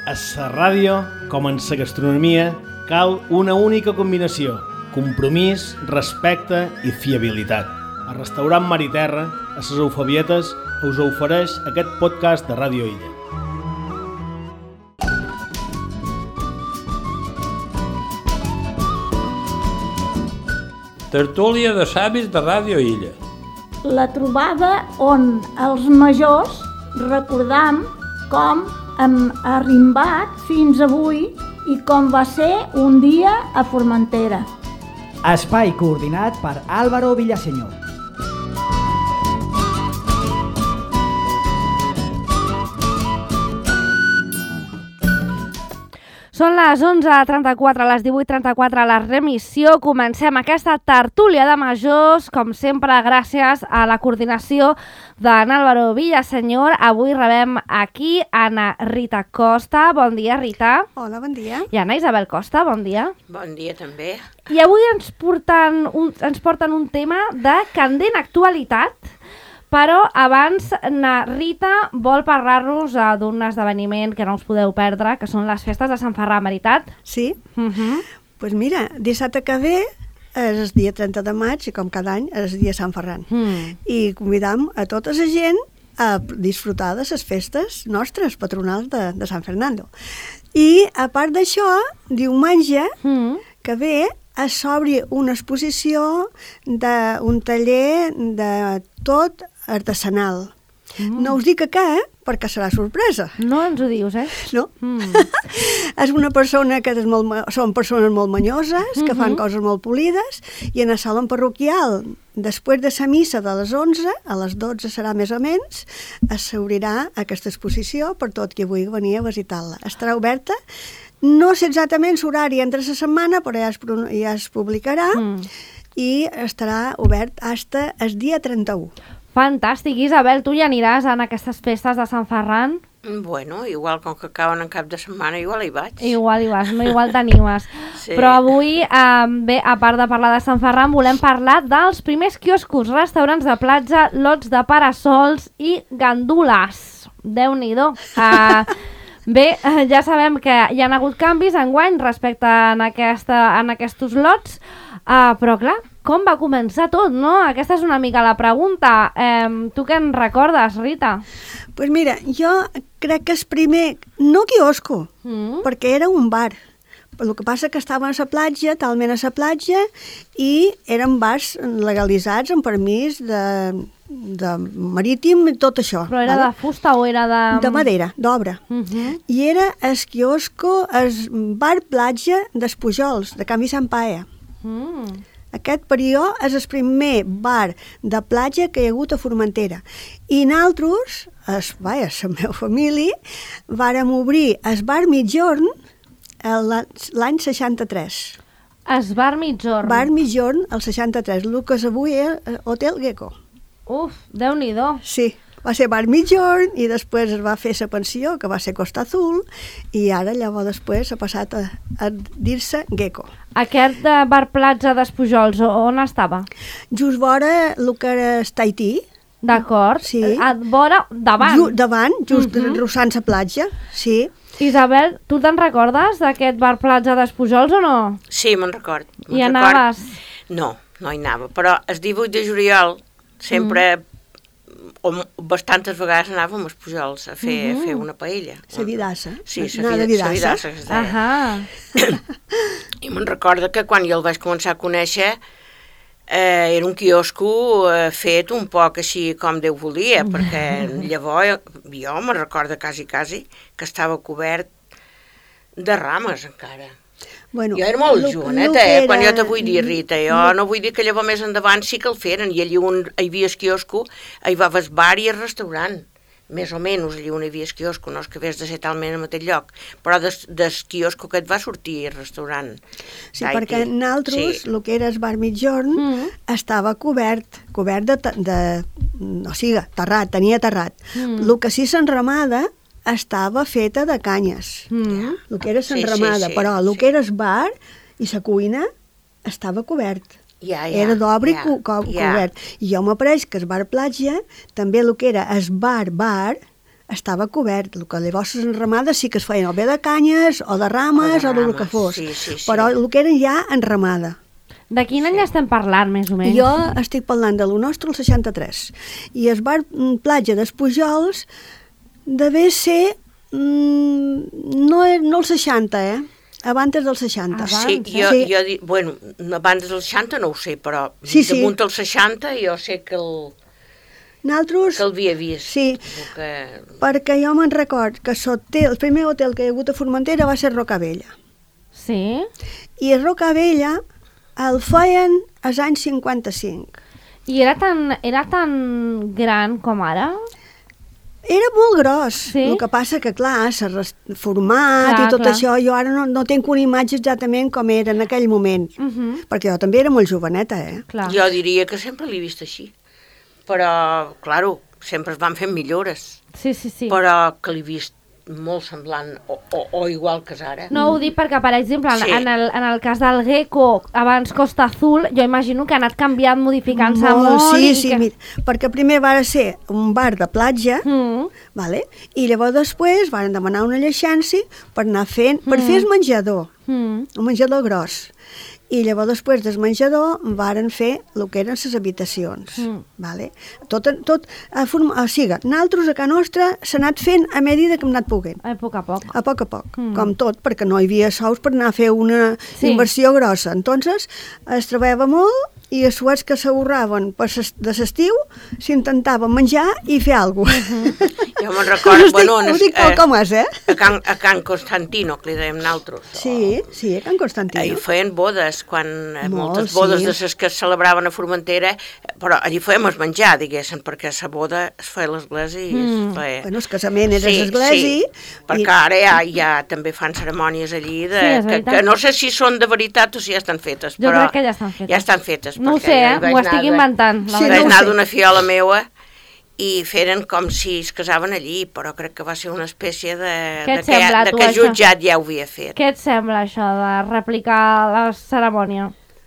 A la ràdio, com en la gastronomia, cal una única combinació: compromís, respecte i fiabilitat. El restaurant Mar i Terra, a les Eufabietes, us ofereix aquest podcast de Ràdio Illa. Tertúlia de savis de Ràdio Illa. La trobada on els majors recordam com hem arrimbat fins avui i com va ser un dia a Formentera. Espai coordinat per Álvaro Villaseñor. Són les 11:34, les 18:34, la remissió. Comencem aquesta tertúlia de majors, com sempre, gràcies a la coordinació d'en Álvaro Villaseñor. Avui rebem aquí Anna Rita Costa. Bon dia, Rita. Hola, bon dia. I Anna Isabel Costa, bon dia. Bon dia, també. I avui ens porten un tema de candent actualitat, però abans na Rita vol parlar-nos d'un esdeveniment que no us podeu perdre, que són les festes de Sant Ferran, veritat? Sí? Pues mira, dissabte que ve és el dia 30 de maig i com cada any és el dia Sant Ferran. I convidam a tota la gent a disfrutar de les festes nostres, patronals de Sant Fernando. I a part d'això, diumenge que ve s'obri una exposició d'un taller de tot artesanal. No us dic què, perquè serà sorpresa. No ens ho dius, eh? No. És una persona que són persones molt manyoses, que fan coses molt polides, i en el saló parroquial, després de la missa de les 11, a les 12 serà més o menys, s'obrirà aquesta exposició per tot qui vulgui venir a visitar-la. Estarà oberta. No sé exactament l'horari entre la setmana, però ja es publicarà i estarà obert fins el dia 31. Fantàstic. Isabel, tu hi aniràs en aquestes festes de Sant Ferran? Bueno, igual com que acaben en cap de setmana, igual hi vaig. Igual hi vas, no? Igual t'animes. Sí. Però avui, bé, a part de parlar de Sant Ferran, volem parlar dels primers quioscos, restaurants de platja, lots de parasols i gandules. Déu-n'hi-do. Bé, ja sabem que hi ha hagut canvis enguany respecte a aquests lots, però clar, com va començar tot, no? Aquesta és una mica la pregunta. Tu què en recordes, Rita? Pues mira, jo crec que és primer, no quiosco, perquè era un bar. El que passa que estaven a la platja, talment a la platja, i eren bars legalitzats amb permís de marítim i tot això. Però era de fusta o era de... De madera, d'obra. I era el quiosco, el bar platja dels Pujols, de Can Vicent Paia. Aquest període és el primer bar de platja que hi ha hagut a Formentera. I nosaltres, la meva família, vàrem obrir el bar Migjorn l'any 63. Es bar Migjorn. Bar Migjorn, el 63, el que és avui és Hotel Gecko. Uf, Déu-n'hi-do. Sí, va ser bar Migjorn i després es va fer la pensió, que va ser Costa Azul, i ara llavors després ha passat a dir-se Gecko. Aquest bar platja dels Pujols, on estava? Just vora el que era Tahití. D'acord. Sí. Vora, davant. Davant, just rossant la platja, sí. Isabel, tu te'n recordes d'aquest bar platja dels Pujols o no? Sí, me'n record. I anaves? No, no hi anava, però el 18 de juliol sempre, o bastantes vegades anàvem als Pujols a fer una paella. La vidassa. Sí, la vidassa que es deia. I me'n recordo que quan jo el vaig començar a conèixer era un quiosco fet un poc així com Déu volia, perquè llavors jo me'n recordo quasi que estava cobert de rames encara. Bueno, jo era molt joveneta, quan jo te vull dir, Rita, jo no vull dir que llavors més endavant sí que el feren, i allí on hi havia el quiosco, hi va el bar i el restaurant, més o menys allí on hi havia el quiosco, no és que hagués de ser talment al mateix lloc, però del quiosco que et va sortir el restaurant. Sí, perquè nosaltres, el que era el bar Migjorn, estava cobert o sigui, terrat, tenia terrat. El que sí s'enramada estava feta de canyes, el que era s'enramada, però el que era el bar i la cuina estava cobert. Era d'obra i cobert. I jo m'apareix que el bar platja, també el que era el bar, estava cobert. El que llavors les enramades sí que es feien o bé de canyes o de rames o del que fos. Sí. Però el que eren ja enramada. De quin any estem parlant, més o menys? Jo estic parlant de lo nostre, el 63. I el bar platja dels Pujols devia ser no el 60, abans del 60. Sí, bueno, abans del 60 no ho sé, però damunt del 60 jo sé que Nosaltres, que l'havia vist. Sí, perquè jo me'n record que el primer hotel que hi ha hagut a Formentera va ser Rocavella. Sí? I a Rocavella el feien als anys 55. I era tan gran com ara? Era molt gros, sí? El que passa que, clar, s'ha reformat i tot això, jo ara no tinc una imatge exactament com era en aquell moment, perquè jo també era molt joveneta, Clar. Jo diria que sempre l'he vist així, però, claro, sempre es van fent millores, sí. però que l'he vist molt semblant o igual que és ara. No ho dic perquè, per exemple, en el cas del Gecko, abans Costa Azul, jo imagino que ha anat canviant, modificant-se molt. Sí, mira, perquè primer va ser un bar de platja, vale? I llavors després van demanar una llicència per anar fent, per fer el menjador, un menjador gros. I llavors després del menjador varen fer el que eren les habitacions. Vale? Tot, o sigui, nosaltres a casa nostra s'ha anat fent a medida que hem anat poguent. A poc a poc. A poc a poc, com tot, perquè no hi havia sous per anar a fer una inversió grossa. Entonces, es treballava molt i els suets que s'ahorraven de l'estiu s'intentaven menjar i fer alguna cosa. Jo me'n recordo, ho dic tal com és, a Can Constantino, que li dèiem nosaltres. Sí, a Can Constantino. Hi feien bodes, moltes bodes de les que es celebraven a Formentera, però allí fèiem el menjar, diguéssim, perquè la boda es feia a l'església i es feia... Bueno, el casament era a l'església. Sí, perquè ara ja també fan cerimònies allí, que no sé si són de veritat o si ja estan fetes. Jo crec que ja estan fetes. Ja estan fetes. No ho sé, m'ho estic inventant. Vaig anar d'una fiola meua i feren com si es casaven allí, però crec que va ser una espècie de que jutjat ja ho havia fet. Què et sembla això de replicar la cerimònia?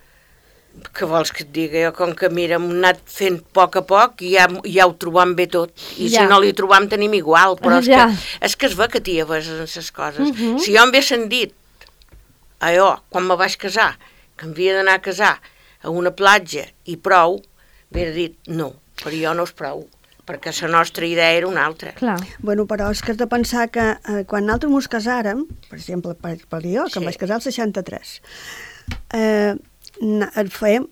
Què vols que et digui? Jo, com que mira, hem anat fent a poc i ja ho trobam bé tot. I si no li trobam tenim igual, però és que es ve que t'hi ves en les coses. Si jo em haguessin dit, quan me vaig casar, que em havia d'anar a casar a una platja i prou, m'he dit no, però jo no és prou, perquè la nostra idea era una altra. Clar. Bueno, però és que has de pensar que quan nosaltres ens casàrem, per exemple, per jo, que em vaig casar al 63, fèiem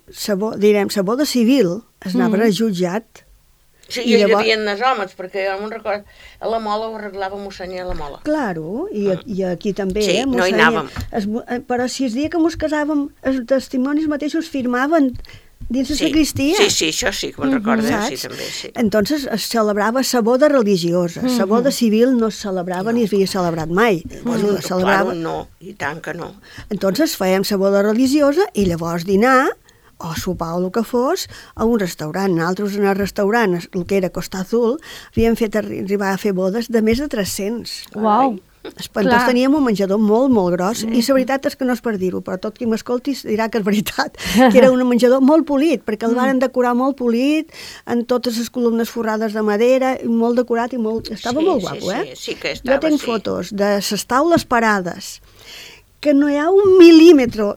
la boda civil, es anava a jutjat. Sí, i hi havia els homes, perquè jo me'n recordo, a la Mola ho arreglava Monsenyer a la Mola. Claro, i aquí també, sí, no hi anàvem. Però si el dia que ens casàvem, els testimonis mateixos firmaven dins la sagristia. Sí, això sí que me'n recordo, sí, també, sí. Entonces es celebrava la boda religiosa, la boda civil no es celebrava ni es havia celebrat mai. Claro, no, i tant que no. Entonces fèiem la boda religiosa i llavors dinar, o sopar o el que fos, a un restaurant. Nosaltres en el restaurant, el que era Costa Azul, havíem fet arribar a fer bodes de més de 300. Uau! Entonces teníem un menjador molt, molt gros, i la veritat és que no és per dir-ho, però tot qui m'escolti dirà que és veritat, que era un menjador molt polit, perquè el varen decorar molt polit, amb totes les columnes forrades de madera, molt decorat i estava molt guapo, Sí que estava, jo tenc fotos de les taules parades, que no hi ha un mil·límetre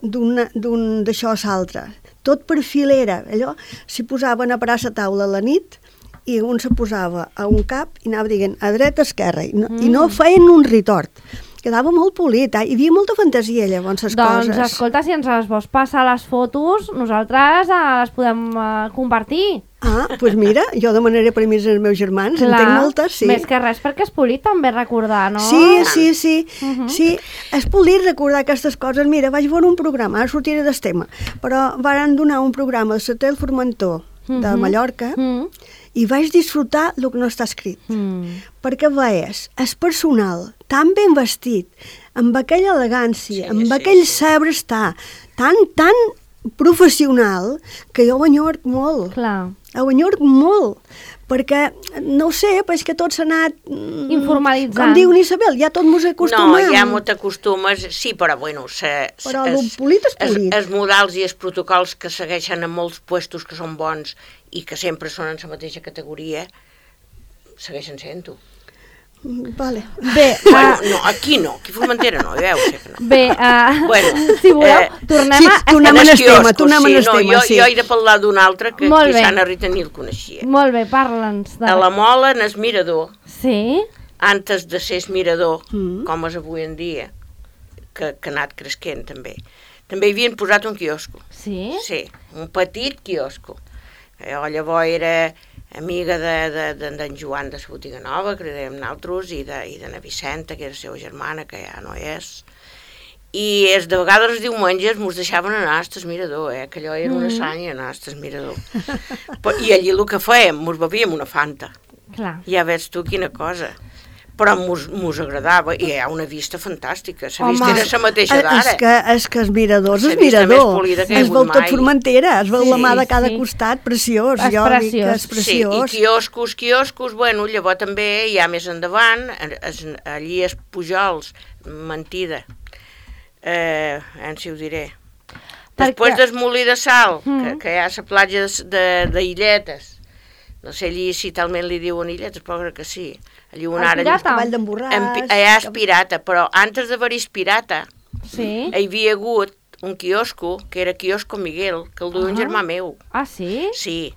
d'això a l'altre, tot per filera, allò, s'hi posaven a parar la taula a la nit i un se posava a un cap i anava dient a dreta, a esquerra, i no feien un ritort. Quedava molt polit, hi havia molta fantasia llavors, les coses. Doncs escolta, si ens les vols passar les fotos, nosaltres les podem compartir. Doncs mira, jo demanaré permís als meus germans, en tinc moltes, sí. Més que res perquè és polit també recordar, no? Sí, sí, és polit recordar aquestes coses. Mira, vaig veure un programa, ara sortiré del tema, però van donar un programa de l'Hotel Formentor de Mallorca i vaig disfrutar el que no està escrit, perquè veies el personal tan ben vestit, amb aquella elegància, amb aquell sabre estar tan professional, que jo ho enyorc molt. Clar. Ho enyorc molt, perquè, no ho sé, però és que tot s'ha anat... informalitzant. Com diu Isabel, ja tot mos acostumem. No, ja m'ho t'acostumes, sí, però bueno... Però el polit és polit. Els modals i els protocols que segueixen en molts puestos que són bons i que sempre són en la mateixa categoria, segueixen sent-ho. Vale. Bé, No, aquí no, aquí a Formentera no, ja ho sé que no. bé, si voleu, tornem a... tornem al tema, sí. Jo he de parlar d'un altre que Molt bé. Sant Rita ni el coneixia. Molt bé, parla'ns. A la Mola, en el mirador, Sí? antes de ser mirador, com és avui en dia, que ha anat creixent també. També hi havien posat un quiosco. Sí? Sí, un petit quiosco. Jo llavors era amiga d'en Joan de la Botiga Nova, que érem nosaltres, i de na Vicenta, que era la seva germana, que ja no és. I de vegades els diumenges mos deixaven anar al mirador, que allò era una sanya anar al mirador. I allí el que fèiem, mos bevíem una Fanta. Clar. Ja veus tu quina cosa. Però mos agradava, i hi ha una vista fantàstica. La vista era la mateixa d'ara. És que el mirador és La el vista més mirador. polida que he Es veu hagut tot mai. Formentera, es veu la mà de cada sí. costat, preciós. És Jo dic que preciós. és preciós. Sí, i quioscos, bueno, llavors també hi ha més endavant, allí és Pujols, mentida, si ho diré. Després del Molí de Sal, que hi ha la platja d'Illetes, no sé allí si talment li diuen Illetes, però crec que sí. Allí on El ara... Pirata? Vall d'en Borràs. Allà és pirata, però antes d'haver-hi pirata, Sí? hi havia hagut un quiosco, que era Quiosco Miguel, que el duia un germà meu. Ah, sí? Sí.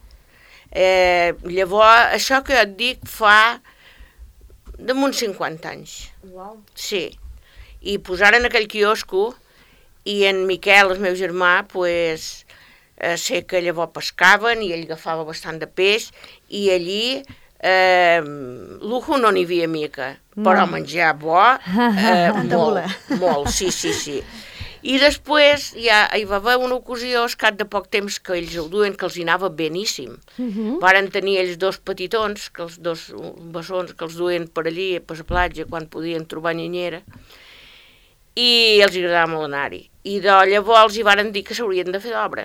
Llavors, això que jo et dic fa damunt 50 anys. Uau. Sí. I posaren aquell quiosco i en Miquel, el meu germà, pues, sé que llavors pescaven i ell agafava bastant de peix i allí lujo no n'hi havia mica, però menjar bo, molt, sí. I després hi va haver una ocasió, al cap de poc temps, que ells el duen, que els hi anava beníssim. Varen tenir ells dos petitons, que els dos bessons que els duen per allí, per la platja, quan podien trobar nyanyera, i els agradava molt anar-hi. I llavors hi varen dir que s'haurien de fer d'obra.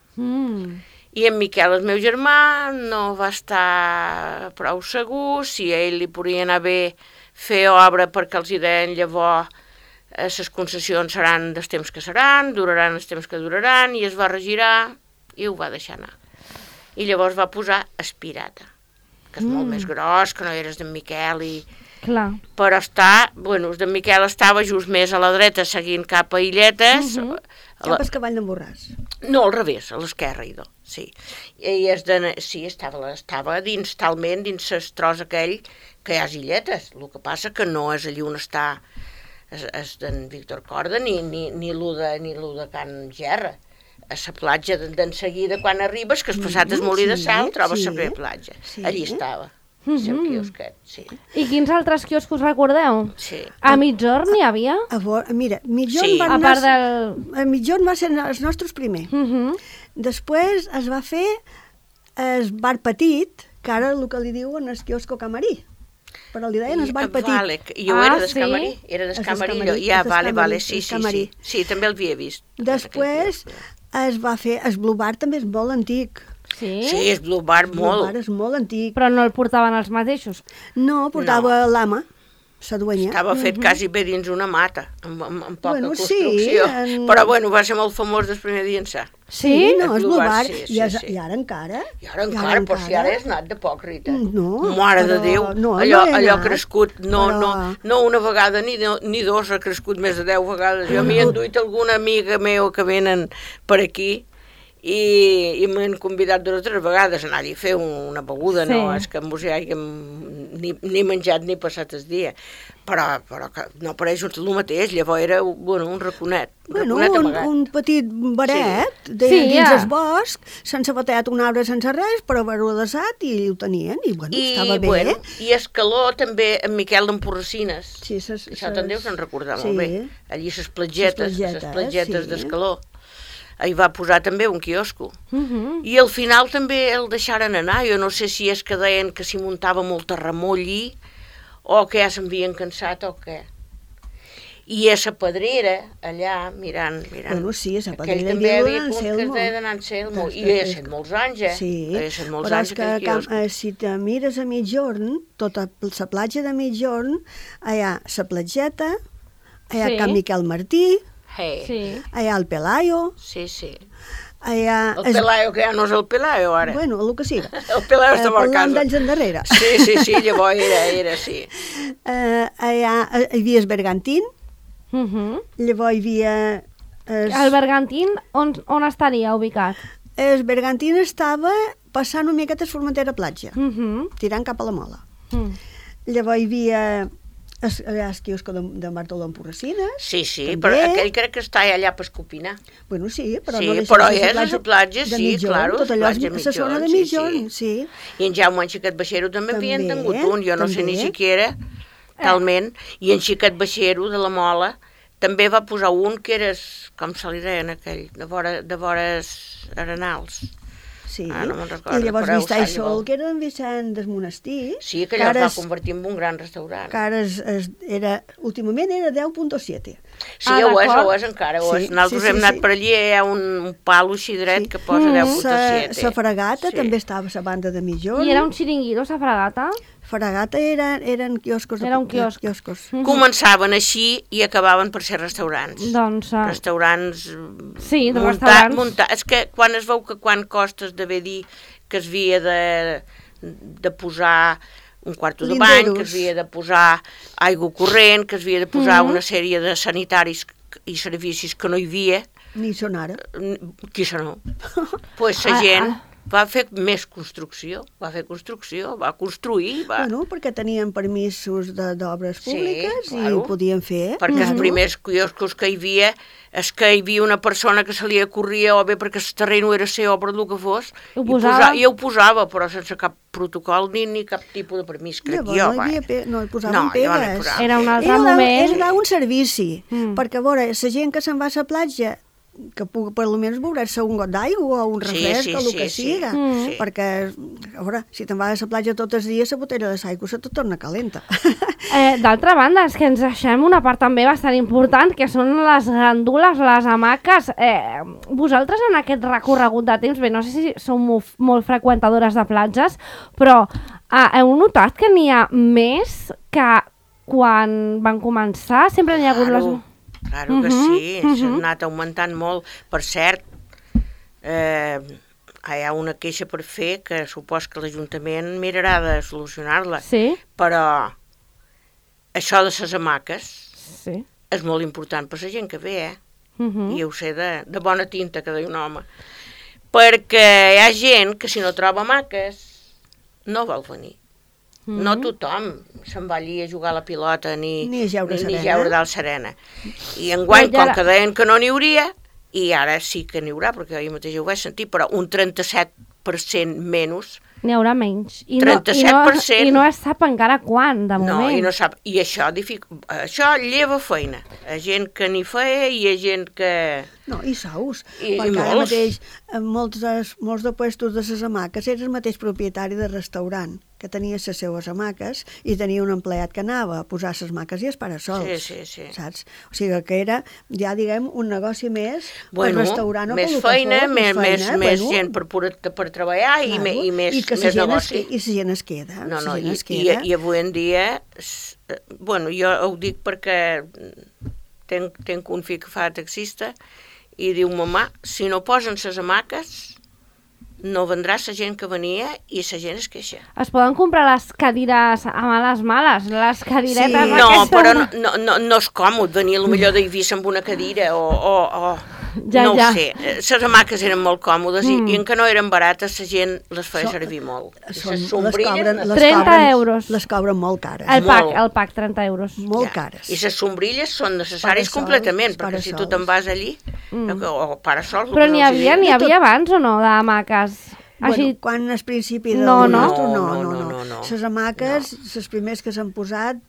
I en Miquel, el meu germà, no va estar prou segur si a ell li podria anar bé fer obra perquè els hi deien llavors les concessions seran dels temps que seran, duraran els temps que duraran, i es va regirar i ho va deixar anar. I llavors va posar el Pirata, que és molt més gros, que no eres d'en Miquel, Clar. però el d'en Miquel estava just més a la dreta, seguint cap a Illetes. Cap al Cavall d'en Borràs. No, al revés, a l'esquerra, sí. I estava dins, talment, dins el tros aquell que hi ha Illetes. El que passa que no és allí on està és d'en Víctor Corda ni lo de Can Gerra. A la platja d'en seguida, quan arribes, que has passat el Molí de Sal, trobes la primera platja. Allí estava, el seu quiosquet, sí. I quins altres quioscos recordeu? Sí. A migjorn n'hi havia? Mira, Migjorn Sí. van A part anar... del... Migjorn va ser els nostres primer. Després es va fer el bar petit, que ara el que li diuen el quiosco camarí. Però li deien el bar petit. Vale, jo era sí? d'escamarí, era d'escamarí. Sí, sí, també el havia vist. Després es va fer, el Blue Bar també és molt antic. Sí? Sí, és Blue Bar El Blue Bar molt. és molt antic. Però no el portaven els mateixos? No, portava l'ama, la duenya. Estava fet quasi bé dins una mata, amb poca Bueno, sí, construcció. Però bueno, va ser molt famós del primer dia ençà. Sí, no, El és Blue Blue Bar, Bar, sí, sí. i ara encara. I ara encara, però si ara és anat de poc, Rita. No, Mare de però Déu, no allò he ha anat, crescut, no una vegada ni dos, ha crescut més de 10 vegades. Jo m'hi he enduit alguna amiga meva que venen per aquí i m'han convidat 2 o 3 vegades a anar allà a fer una beguda, Sí. no és que mos hi hàgim ni menjat ni passat el dia, però que no apareix el mateix, llavors era un raconet, Bueno, amagat. un petit baret Sí, dins ja. el bosc, sense bateat un arbre, sense res, però verudesat, i ho tenien, i bueno, estava bé. I Escaló també, en Miquel d'Emporracines. Sí, Això te'n deus en recordar sí. molt bé. Allí les platgetes sí. d'Escaló. Hi va posar també un quiosco. I al final també el deixaren anar. Jo no sé si és que deien que s'hi muntava molta remor allí, o que ja s'havien cansat o què. I a la Pedrera, allà, mirant. Bueno, sí, a la aquell Pedrera també hi havia havia punt que es deia d'en Anselmo. I hi ha set molts anys, Sí, hi ha set molts però anys és que aquell quiosco. si te mires a Migjorn, tota la platja de Migjorn, hi ha la platgeta, hi ha Sí. Can Miquel Martí, Hey. Sí. hi ha el Pelayo, Sí. El Pelayo, que ja no és el Pelayo, ara. Bueno, el que siga. El Pelayo estava a casa. Parlant d'anys endarrere. Sí, llavors era, sí. Allà hi havia el Bergantín, llavors hi havia... El Bergantín, on estaria ubicat? El Bergantín estava passant una miqueta a Formentera Platja, tirant cap a la Mola. Llavors hi havia el quiosco de Bartolom Porracines. Sí, però aquell crec que està allà per Escopinar. Bueno, sí, però sí, no deixa però de ser és la platja, sí, claro. Tot allò és la zona de Mitjón, sí. I en Jaume en Xiquet Baixero també havien tingut un, jo no sé ni siquiera, talment, i en Xiquet Baixero de la Mola també va posar un que era, com se li deien aquell, de vores Arenals. Sí, no me'n recordo. I llavors Vista i Sol, que era en Vicent del Monestir. Sí, que allò es va convertir en un gran restaurant. Que ara, últimament era 10.7. Sí, ho és encara, ho és. Nosaltres hem anat per allí, hi ha un palo així dret que posa 10.7. La Fragata també estava a la banda de Mitjón. I era un xiringuito, la Fragata? Fragata eren quioscos. Era un quiosc. Començaven així i acabaven per ser restaurants. Doncs... Restaurants... Sí, de restaurants. És que quan es veu que quan costes d'haver dit que es havia de posar un quarto de bany, que es havia de posar aigua corrent, que es havia de posar una sèrie de sanitaris i servicis que no hi havia. Ni són ara. Qui són? Pues la gent... va fer més construcció, va construir. Bueno, perquè tenien permisos d'obres públiques i ho podien fer. Perquè els primers quioscos que hi havia és que hi havia una persona que se li ocorria, o bé perquè el terreny era seu o per el que fos, i ho posava, però sense cap protocol ni cap tipus de permís, crec jo. No hi posaven pegues. Era un altre moment. Era un servici, perquè a veure, la gent que se'n va a la platja que pugui per almenys beure-se un got d'aigua o un refresc o el que siga, perquè a veure, si te'n vas a la platja tots els dies la botella de l'aigua se te torna calenta. D'altra banda, és que ens deixem una part també bastant important, que són les gandules, les hamaques. Vosaltres en aquest recorregut de temps, bé, no sé si sou molt freqüentadores de platges, però heu notat que n'hi ha més que quan van començar? Sempre n'hi ha hagut les... Claro que sí, s'ha anat augmentant molt. Per cert, hi ha una queixa per fer que supos que l'Ajuntament mirarà de solucionar-la. Sí. Però això de les hamaques és molt important per la gent que ve, i ho sé de bona tinta, que deia un home. Perquè hi ha gent que si no troba hamaques no vol venir. No tothom se'n va allí a jugar a la pilota ni jeure dalt serena. I enguany, com que deien que no n'hi hauria, i ara sí que n'hi haurà, perquè jo mateix ho vaig sentir, però un 37% menys. N'hi haurà menys. 37%. I no es sap encara quan, de moment. No, i no sap. I això lleva feina. Hi ha gent que n'hi feia i hi ha gent que... No, i sous. Perquè ara mateix molts de puestos de les hamaques era el mateix propietari del restaurant, que tenia les seues hamaques i tenia un empleat que anava a posar les hamaques i els parasols. Sí. Saps? O sigui que era, ja diguem, un negoci més per restaurant o més feina, més gent per treballar i més negoci. I la gent es queda. I avui en dia, bueno, jo ho dic perquè tenc un fill que fa taxista i diu, mamà, si no posen les hamaques, no vendrà la gent que venia i la gent es queixa. Es poden comprar les cadires a males, les cadiretes aquestes? No, però no és còmode venir potser d'Eivissa amb una cadira o no ho sé. Les hamaques eren molt còmodes i en que no eren barates la gent les feia servir molt. Les sombrilles... 30 euros. Les cobren molt cares. El pack 30 euros. Molt cares. I les sombrilles són necessàries completament, perquè si tu te'n vas allí, o parasols... Però n'hi havia abans o no, d'hamaques? Bueno, quan al principi del nostre, no. Les hamaques, les primers que s'han posat...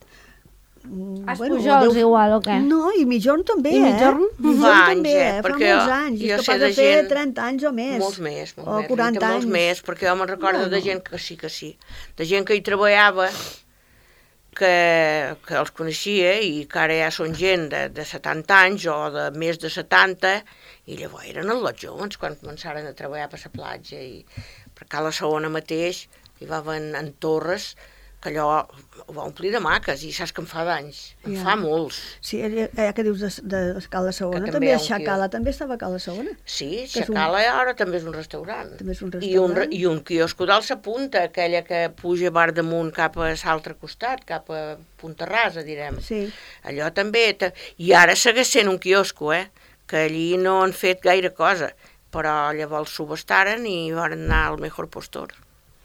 Pujols igual o què? No, i Mitjón també, Mitjón també, fa molts anys. És capaç de fer 30 anys o més. Molts més. O 40 anys. Molts més, perquè jo me'n recordo de gent que sí. De gent que hi treballava, que els coneixia i que ara ja són gent de 70 anys o de més de 70, i llavors eren els joves quan començaren a treballar per la platja. I per Cala Segona mateix hi van en torres que allò ho va omplir de maques, i saps que em fa d'anys, em fa molts. Sí, que dius de Cala Segona, també a Xacala, també estava a Cala Segona. Sí, Xacala ara també és un restaurant. També és un restaurant. I un quiosco d'Alça Punta, aquella que puja bar damunt cap a l'altre costat, cap a Punta Rasa, direm. Sí. Allò també, i ara segueix sent un quiosco, que allí no han fet gaire cosa, però llavors subestaren i van anar al Mejor Postor.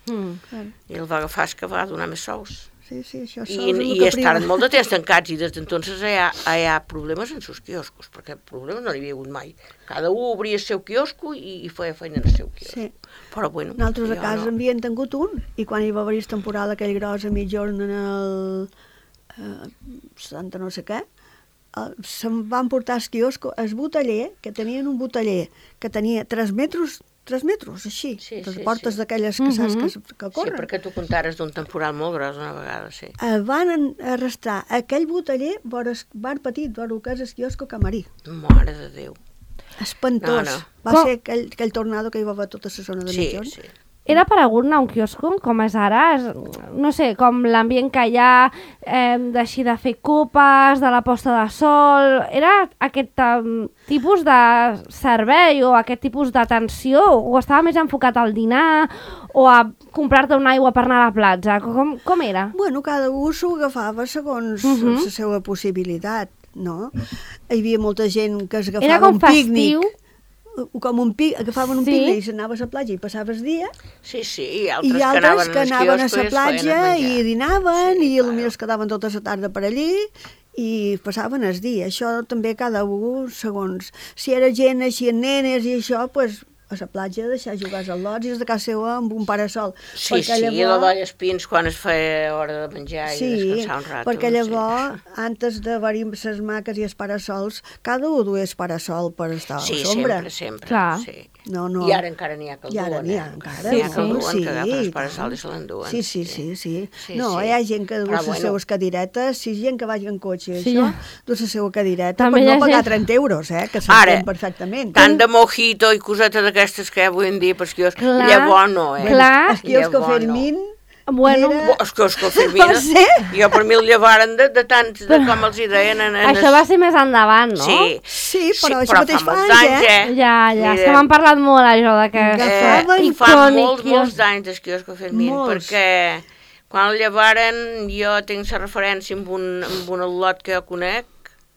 I el va agafar que va donar més sous. Sí, això I estaven molt de temps tancats i des d'entonces hi ha problemes en sus quioscos, perquè problemes no n'hi havia hagut mai. Cada un obria el seu quiosco i feia feina en el seu quiosco. Sí. Però bueno... Nosaltres a casa havien tingut un, i quan hi va haver temporal aquell gros a mitjorn en el 70 no sé què, se'n van portar al quiosco, el boteller, que tenien un boteller que tenia 3 metres, així, les portes d'aquelles que saps que corren. Sí, perquè tu contares d'un temporal molt gros una vegada, sí. Van arrestar aquell boteller bar petit, vora el que és el quiosco Camarí. Mare de Déu. Espantós. Va ser aquell tornado que hi va haver tota la zona de mitjons. Sí. Era paregut anar a un quiosco, com és ara? No sé, com l'ambient que hi ha, d'així de fer copes, de la posta de sol... Era aquest tipus de servei o aquest tipus d'atenció? O estava més enfocat al dinar o a comprar-te una aigua per anar a la platja? Com era? Bueno, cada un s'ho agafava segons la seva possibilitat, no? Hi havia molta gent que es agafava un pícnic. Agafaven un pícnic i s'anaves a la platja i passaves dia. Sí, i altres que anaven a la platja i dinaven i potser es quedaven tota la tarda per allí i passaven el dia. Això també cada un, segons... Si era gent així, nenes i això, doncs a la platja deixar jugar als lots i des de casa seva amb un parasol. Sí, la dolla Espins quan es feia hora de menjar i descansar un rato. Sí, perquè llavors, antes d'haver-hi les maques i els parasols, cada un duia el parasol per estar a la sombra. Sí, sempre. Clar. Sí. No. I ara encara n'hi ha que el duen. I ara n'hi ha encara. N'hi ha que el duen, que agafen els parasols i se l'enduen. Sí. No, hi ha gent que du les seues cadiretes, si gent que vagi en cotxe, això, du la seva cadireta per no pagar 30 euros, que s'entén perfectament. Tant de mojito i coseta d'aquestes que avui en dia, per quiosc, llavors no, Clar. El quiosco Fermín... Bueno, el quiosco Fermín, jo per mi el llevaren de tants, de com els hi deien... Això va ser més endavant, no? Sí, però això mateix fa anys, Ja, és que m'han parlat molt, això, de que... I fa molts d'anys del quiosco Fermín, perquè quan el llevaren jo tinc la referència amb un al·lot que jo conec,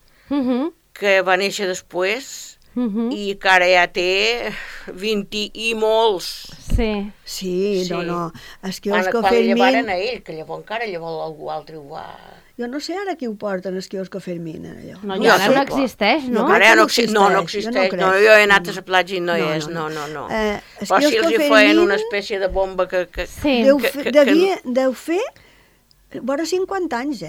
que va néixer després, i que ara ja té 20 i molts. Sí, no. El quiosco Fermín... Quan el llevaren a ell, que llavors encara algú altre ho va... Jo no sé ara qui ho porten, el quiosco Fermín, allò. No, ara no existeix, no? Ara no existeix. No, jo he anat a la platja i no hi és, no. Però si els hi feien una espècie de bomba que... Deu fer vora 50 anys,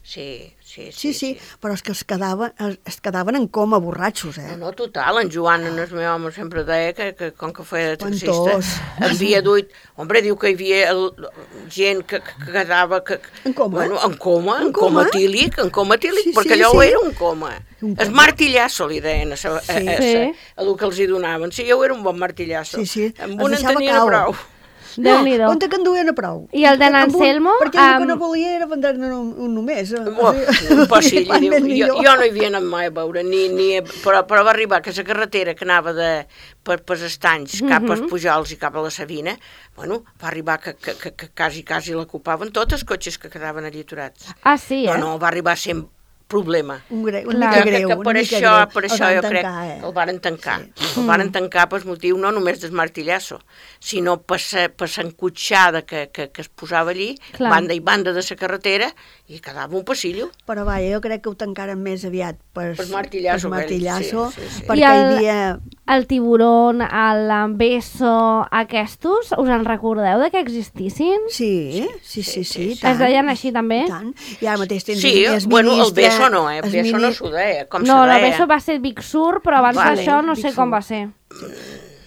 Sí, però és que es quedaven en coma borratxos, No, total, en Joan, el meu home, sempre deia que com que feia de taxista, havia duit... Hombre, diu que hi havia gent que quedava... En coma? En coma etílic, perquè allò era un coma. El martillasso, li deien, a el que els hi donaven. Sí, jo era un bon martillasso. Amb un en tenia prou. Déu-n'hi-do. On que en duien a prou? I el de n'Anselmo? Perquè el que no volia era vendre-ne un només. Impossible, diu. Jo no hi havia anat mai a veure, però va arribar que la carretera que anava per els estanys cap als Pujols i cap a la Sabina, bueno, va arribar que quasi l'ocupaven tots els cotxes que quedaven allí aturats. Ah, sí, No, va arribar a ser problema. Una mica greu. Per això jo crec que el varen tancar. El varen tancar per motiu no només del martillasso, sinó per l'encotxada que es posava allí, banda i banda de la carretera, i quedava un passillo. Però vaja, jo crec que ho tancaren més aviat per martillasso, perquè hi havia... El tiburon, el beso, aquests, us en recordeu de que existissin? Sí, tant. Es deien així també? Tant. I ara mateix tens el beso no, el beso no s'ho deia, com no, el beso va ser Big Sur, però abans d'això no sé com va ser.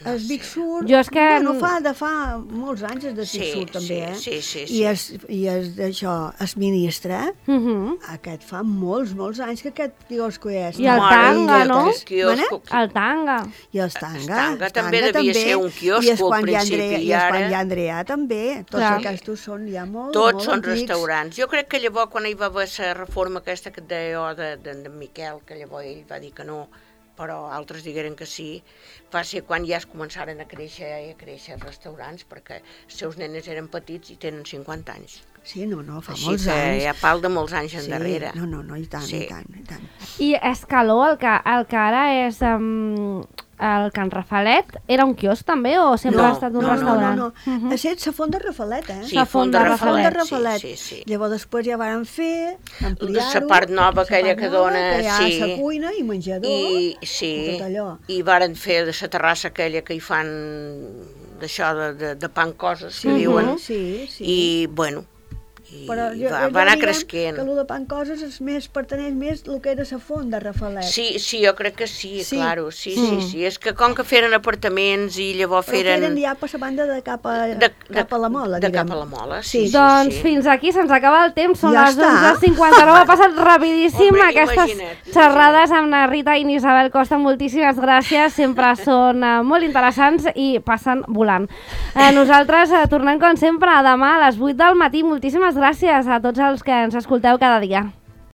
El Big Sur, Jo és que... bueno, fa molts anys el de Big Sur també, Sí. I d'això, es ministra, aquest fa molts anys que aquest quiosco és. I el tanga, no? El tanga. I el tanga també devia ser un quiosco al principi. I el Juan i Andrea també, tots aquests són ja molt antics. Tots són restaurants. Jo crec que llavors, quan hi va haver la reforma aquesta que et deia jo de Miquel, que llavors ell va dir que no, però altres digueren que sí, va ser quan ja es començaren a créixer restaurants, perquè els seus nenes eren petits i tenen 50 anys. Sí, no, fa així molts anys. Així que hi ha pal de molts anys endarrere. No, i tant, i tant. I Escaló, el que ara és el Can Rafalet, era un quiosc també o sempre ha estat un restaurant? No. Ha estat la Font de Rafalet, Sí, Font de Rafalet. Sí. Llavors després ja varen fer, ampliar-ho. La part nova aquella que dona... Que hi ha la cuina i menjador i tot allò. I varen fer de la terrassa aquella que hi fan d'això de pan coses, que diuen. Sí. I, bueno, però va anar cresquent. Que el de pan coses pertaneix més el que era la Font de Rafalet. Sí, jo crec que sí, claro. Sí. És que com que feren apartaments i llavors feren... Però feren ja per la banda de cap a la Mola, de cap a la Mola, sí. Doncs fins aquí se'ns acaba el temps, són les 11:59, ha passat rapidíssim aquestes xerrades amb la Rita i Isabel Costa, moltíssimes gràcies, sempre són molt interessants i passen volant. Nosaltres tornem com sempre demà a les 8 del matí, moltíssimes gràcies a tots els que ens escolteu cada dia.